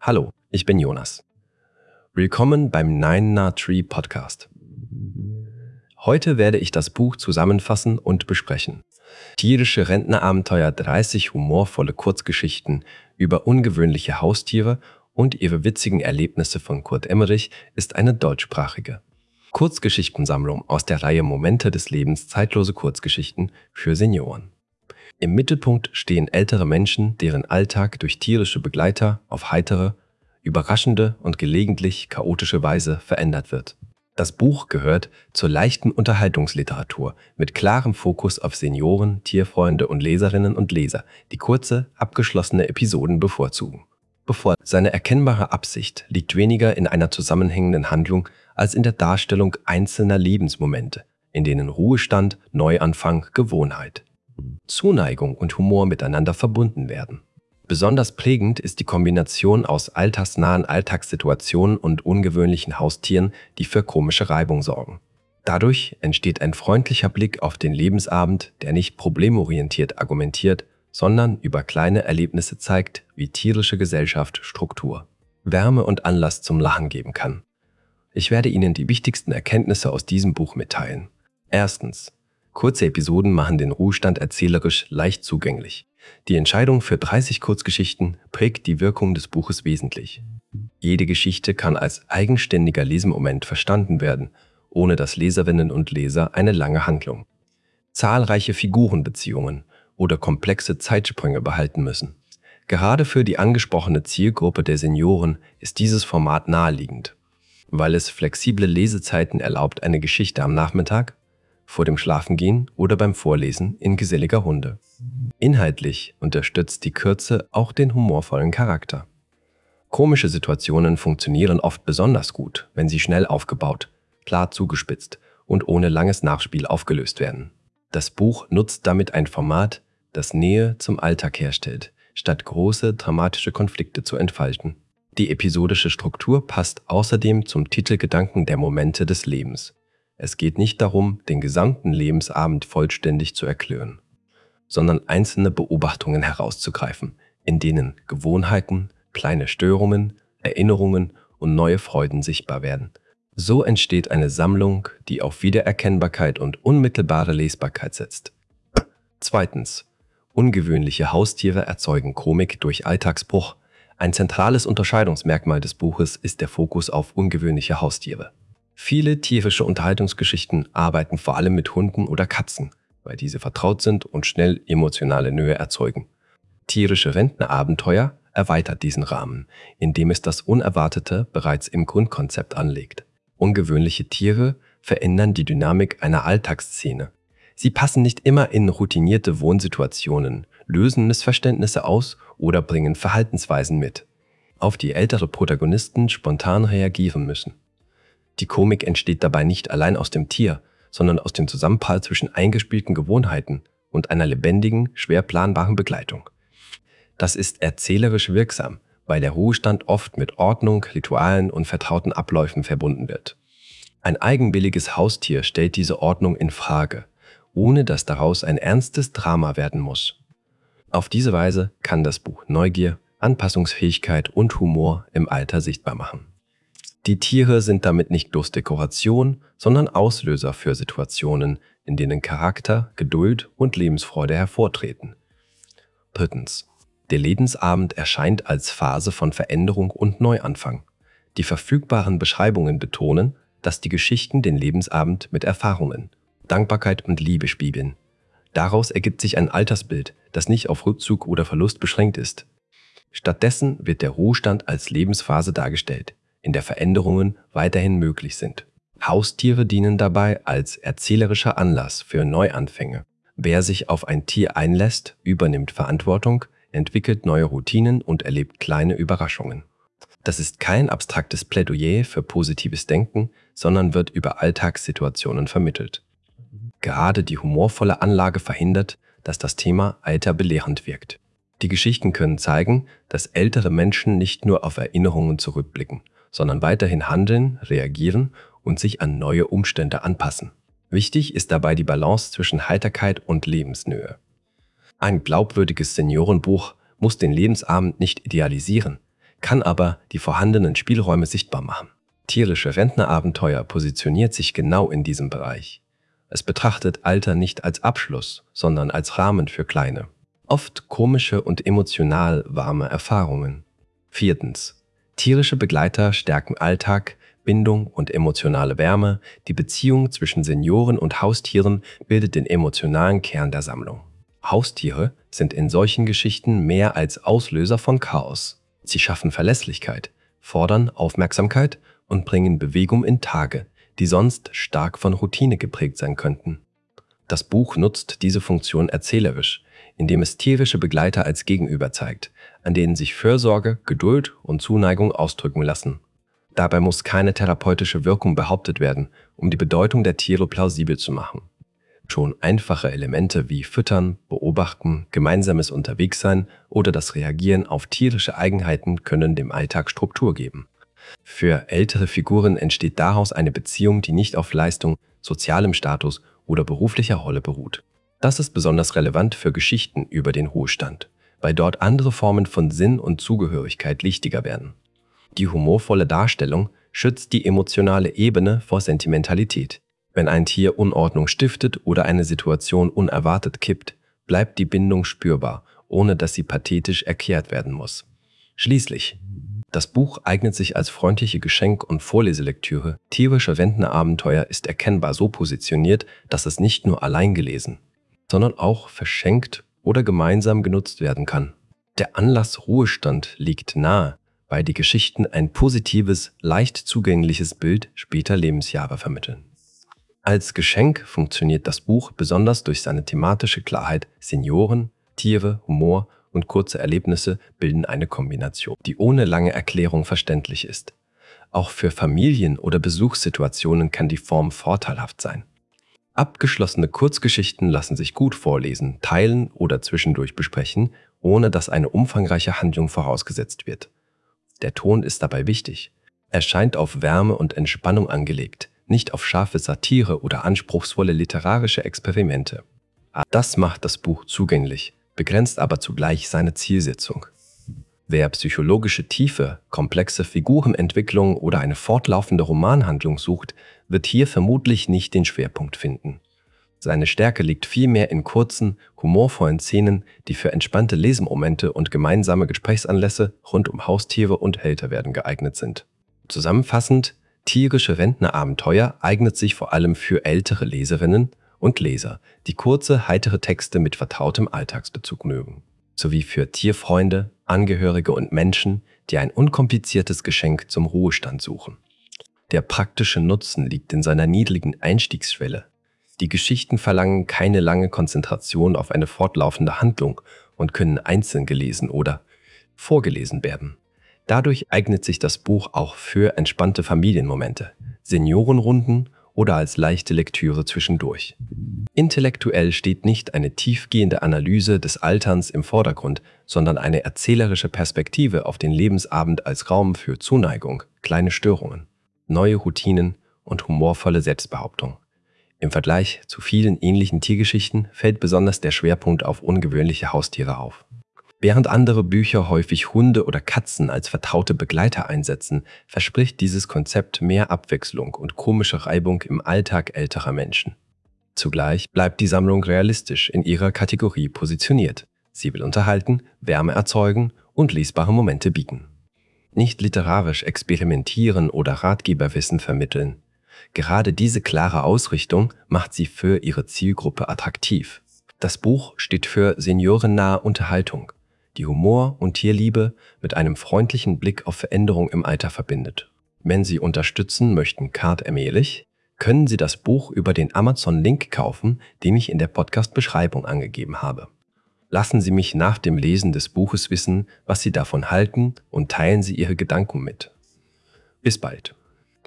Hallo, ich bin Jonas. Willkommen beim Nine Na Tree Podcast. Heute werde ich das Buch zusammenfassen und besprechen. Tierische Rentnerabenteuer, 30 humorvolle Kurzgeschichten über ungewöhnliche Haustiere und ihre witzigen Erlebnisse von Kurt Emmerich ist eine deutschsprachige Kurzgeschichtensammlung aus der Reihe Momente des Lebens, zeitlose Kurzgeschichten für Senioren. Im Mittelpunkt stehen ältere Menschen, deren Alltag durch tierische Begleiter auf heitere, überraschende und gelegentlich chaotische Weise verändert wird. Das Buch gehört zur leichten Unterhaltungsliteratur mit klarem Fokus auf Senioren, Tierfreunde und Leserinnen und Leser, die kurze, abgeschlossene Episoden bevorzugen. Seine erkennbare Absicht liegt weniger in einer zusammenhängenden Handlung als in der Darstellung einzelner Lebensmomente, in denen Ruhestand, Neuanfang, Gewohnheit, Zuneigung und Humor miteinander verbunden werden. Besonders prägend ist die Kombination aus altersnahen Alltagssituationen und ungewöhnlichen Haustieren, die für komische Reibung sorgen. Dadurch entsteht ein freundlicher Blick auf den Lebensabend, der nicht problemorientiert argumentiert, sondern über kleine Erlebnisse zeigt, wie tierische Gesellschaft Struktur, Wärme und Anlass zum Lachen geben kann. Ich werde Ihnen die wichtigsten Erkenntnisse aus diesem Buch mitteilen. Erstens. Kurze Episoden machen den Ruhestand erzählerisch leicht zugänglich. Die Entscheidung für 30 Kurzgeschichten prägt die Wirkung des Buches wesentlich. Jede Geschichte kann als eigenständiger Lesemoment verstanden werden, ohne dass Leserinnen und Leser eine lange Handlung, zahlreiche Figurenbeziehungen oder komplexe Zeitsprünge behalten müssen. Gerade für die angesprochene Zielgruppe der Senioren ist dieses Format naheliegend, weil es flexible Lesezeiten erlaubt, eine Geschichte am Nachmittag, vor dem Schlafengehen oder beim Vorlesen in geselliger Runde. Inhaltlich unterstützt die Kürze auch den humorvollen Charakter. Komische Situationen funktionieren oft besonders gut, wenn sie schnell aufgebaut, klar zugespitzt und ohne langes Nachspiel aufgelöst werden. Das Buch nutzt damit ein Format, das Nähe zum Alltag herstellt, statt große, dramatische Konflikte zu entfalten. Die episodische Struktur passt außerdem zum Titelgedanken der Momente des Lebens. Es geht nicht darum, den gesamten Lebensabend vollständig zu erklären, sondern einzelne Beobachtungen herauszugreifen, in denen Gewohnheiten, kleine Störungen, Erinnerungen und neue Freuden sichtbar werden. So entsteht eine Sammlung, die auf Wiedererkennbarkeit und unmittelbare Lesbarkeit setzt. Zweitens. Ungewöhnliche Haustiere erzeugen Komik durch Alltagsbruch. Ein zentrales Unterscheidungsmerkmal des Buches ist der Fokus auf ungewöhnliche Haustiere. Viele tierische Unterhaltungsgeschichten arbeiten vor allem mit Hunden oder Katzen, weil diese vertraut sind und schnell emotionale Nähe erzeugen. Tierische Rentnerabenteuer erweitert diesen Rahmen, indem es das Unerwartete bereits im Grundkonzept anlegt. Ungewöhnliche Tiere verändern die Dynamik einer Alltagsszene. Sie passen nicht immer in routinierte Wohnsituationen, lösen Missverständnisse aus oder bringen Verhaltensweisen mit, auf die ältere Protagonisten spontan reagieren müssen. Die Komik entsteht dabei nicht allein aus dem Tier, sondern aus dem Zusammenprall zwischen eingespielten Gewohnheiten und einer lebendigen, schwer planbaren Begleitung. Das ist erzählerisch wirksam, weil der Ruhestand oft mit Ordnung, Ritualen und vertrauten Abläufen verbunden wird. Ein eigenwilliges Haustier stellt diese Ordnung in Frage, ohne dass daraus ein ernstes Drama werden muss. Auf diese Weise kann das Buch Neugier, Anpassungsfähigkeit und Humor im Alter sichtbar machen. Die Tiere sind damit nicht bloß Dekoration, sondern Auslöser für Situationen, in denen Charakter, Geduld und Lebensfreude hervortreten. Drittens. Der Lebensabend erscheint als Phase von Veränderung und Neuanfang. Die verfügbaren Beschreibungen betonen, dass die Geschichten den Lebensabend mit Erfahrungen, Dankbarkeit und Liebe spiegeln. Daraus ergibt sich ein Altersbild, das nicht auf Rückzug oder Verlust beschränkt ist. Stattdessen wird der Ruhestand als Lebensphase dargestellt, in der Veränderungen weiterhin möglich sind. Haustiere dienen dabei als erzählerischer Anlass für Neuanfänge. Wer sich auf ein Tier einlässt, übernimmt Verantwortung, entwickelt neue Routinen und erlebt kleine Überraschungen. Das ist kein abstraktes Plädoyer für positives Denken, sondern wird über Alltagssituationen vermittelt. Gerade die humorvolle Anlage verhindert, dass das Thema Alter belehrend wirkt. Die Geschichten können zeigen, dass ältere Menschen nicht nur auf Erinnerungen zurückblicken, sondern weiterhin handeln, reagieren und sich an neue Umstände anpassen. Wichtig ist dabei die Balance zwischen Heiterkeit und Lebensnähe. Ein glaubwürdiges Seniorenbuch muss den Lebensabend nicht idealisieren. kann aber die vorhandenen Spielräume sichtbar machen. Tierische Rentnerabenteuer positioniert sich genau in diesem Bereich. Es betrachtet Alter nicht als Abschluss, sondern als Rahmen für kleine, oft komische und emotional warme Erfahrungen. 4. Tierische Begleiter stärken Alltag, Bindung und emotionale Wärme. Die Beziehung zwischen Senioren und Haustieren bildet den emotionalen Kern der Sammlung. Haustiere sind in solchen Geschichten mehr als Auslöser von Chaos. Sie schaffen Verlässlichkeit, fordern Aufmerksamkeit und bringen Bewegung in Tage, die sonst stark von Routine geprägt sein könnten. Das Buch nutzt diese Funktion erzählerisch, indem es tierische Begleiter als Gegenüber zeigt, an denen sich Fürsorge, Geduld und Zuneigung ausdrücken lassen. Dabei muss keine therapeutische Wirkung behauptet werden, um die Bedeutung der Tiere plausibel zu machen. Schon einfache Elemente wie Füttern, Beobachten, gemeinsames Unterwegssein oder das Reagieren auf tierische Eigenheiten können dem Alltag Struktur geben. Für ältere Figuren entsteht daraus eine Beziehung, die nicht auf Leistung, sozialem Status oder beruflicher Rolle beruht. Das ist besonders relevant für Geschichten über den Ruhestand, weil dort andere Formen von Sinn und Zugehörigkeit wichtiger werden. Die humorvolle Darstellung schützt die emotionale Ebene vor Sentimentalität. Wenn ein Tier Unordnung stiftet oder eine Situation unerwartet kippt, bleibt die Bindung spürbar, ohne dass sie pathetisch erklärt werden muss. Schließlich, das Buch eignet sich als freundliche Geschenk- und Vorleselektüre. Tierische Rentnerabenteuer ist erkennbar so positioniert, dass es nicht nur allein gelesen, sondern auch verschenkt oder gemeinsam genutzt werden kann. Der Anlass Ruhestand liegt nahe, weil die Geschichten ein positives, leicht zugängliches Bild später Lebensjahre vermitteln. Als Geschenk funktioniert das Buch besonders durch seine thematische Klarheit. Senioren, Tiere, Humor und kurze Erlebnisse bilden eine Kombination, die ohne lange Erklärung verständlich ist. Auch für Familien- oder Besuchssituationen kann die Form vorteilhaft sein. Abgeschlossene Kurzgeschichten lassen sich gut vorlesen, teilen oder zwischendurch besprechen, ohne dass eine umfangreiche Handlung vorausgesetzt wird. Der Ton ist dabei wichtig. Er scheint auf Wärme und Entspannung angelegt, nicht auf scharfe Satire oder anspruchsvolle literarische Experimente. Das macht das Buch zugänglich, begrenzt aber zugleich seine Zielsetzung. Wer psychologische Tiefe, komplexe Figurenentwicklung oder eine fortlaufende Romanhandlung sucht, wird hier vermutlich nicht den Schwerpunkt finden. Seine Stärke liegt vielmehr in kurzen, humorvollen Szenen, die für entspannte Lesemomente und gemeinsame Gesprächsanlässe rund um Haustiere und Älterwerden geeignet sind. Zusammenfassend, tierische Rentnerabenteuer eignet sich vor allem für ältere Leserinnen und Leser, die kurze, heitere Texte mit vertrautem Alltagsbezug mögen, sowie für Tierfreunde, Angehörige und Menschen, die ein unkompliziertes Geschenk zum Ruhestand suchen. Der praktische Nutzen liegt in seiner niedrigen Einstiegsschwelle. Die Geschichten verlangen keine lange Konzentration auf eine fortlaufende Handlung und können einzeln gelesen oder vorgelesen werden. Dadurch eignet sich das Buch auch für entspannte Familienmomente, Seniorenrunden oder als leichte Lektüre zwischendurch. Intellektuell steht nicht eine tiefgehende Analyse des Alterns im Vordergrund, sondern eine erzählerische Perspektive auf den Lebensabend als Raum für Zuneigung, kleine Störungen, neue Routinen und humorvolle Selbstbehauptung. Im Vergleich zu vielen ähnlichen Tiergeschichten fällt besonders der Schwerpunkt auf ungewöhnliche Haustiere auf. Während andere Bücher häufig Hunde oder Katzen als vertraute Begleiter einsetzen, verspricht dieses Konzept mehr Abwechslung und komische Reibung im Alltag älterer Menschen. Zugleich bleibt die Sammlung realistisch in ihrer Kategorie positioniert. Sie will unterhalten, Wärme erzeugen und lesbare Momente bieten. Nicht literarisch experimentieren oder Ratgeberwissen vermitteln. Gerade diese klare Ausrichtung macht sie für ihre Zielgruppe attraktiv. Das Buch steht für seniorennahe Unterhaltung, die Humor und Tierliebe mit einem freundlichen Blick auf Veränderung im Alter verbindet. Wenn Sie unterstützen möchten, Card-Emelich, können Sie das Buch über den Amazon-Link kaufen, den ich in der Podcast-Beschreibung angegeben habe. Lassen Sie mich nach dem Lesen des Buches wissen, was Sie davon halten und teilen Sie Ihre Gedanken mit. Bis bald.